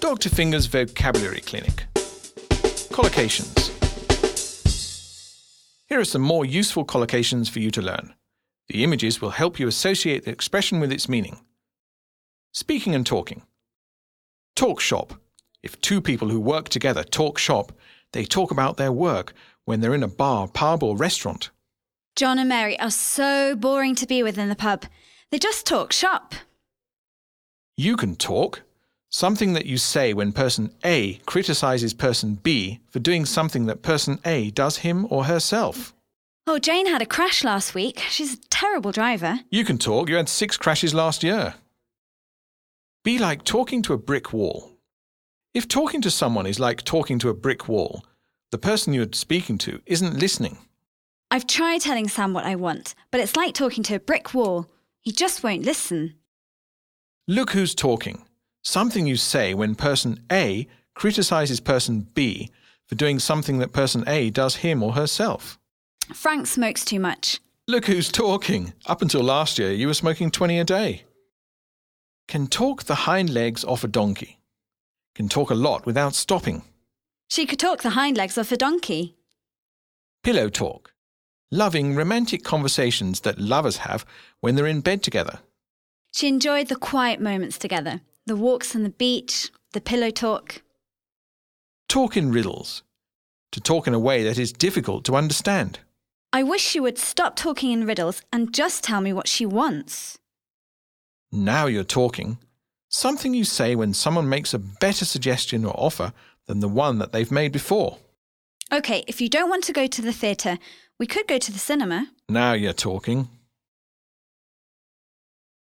Dr. Finger's Vocabulary Clinic. Collocations. Here are some more useful collocations for you to learn. The images will help you associate the expression with its meaning. Speaking and talking. Talk shop. If two people who work together talk shop, they talk about their work when they're in a bar, pub or restaurant. John and Mary are so boring to be with in the pub. They just talk shop. You can talk. Something that you say when person A criticises person B for doing something that person A does him or herself. Oh, Jane had a crash last week. She's a terrible driver. You can talk. You had 6 crashes last year. Be like talking to a brick wall. If talking to someone is like talking to a brick wall, the person you're speaking to isn't listening. I've tried telling Sam what I want, but it's like talking to a brick wall. He just won't listen. Look who's talking. Something you say when person A criticises person B for doing something that person A does him or herself. Frank smokes too much. Look who's talking. Up until last year, you were smoking 20 a day. Can talk the hind legs off a donkey. Can talk a lot without stopping. She could talk the hind legs off a donkey. Pillow talk. Loving, romantic conversations that lovers have when they're in bed together. She enjoyed the quiet moments together. The walks on the beach, the pillow talk. Talk in riddles. To talk in a way that is difficult to understand. I wish she would stop talking in riddles and just tell me what she wants. Now you're talking. Something you say when someone makes a better suggestion or offer than the one that they've made before. OK, if you don't want to go to the theatre, we could go to the cinema. Now you're talking.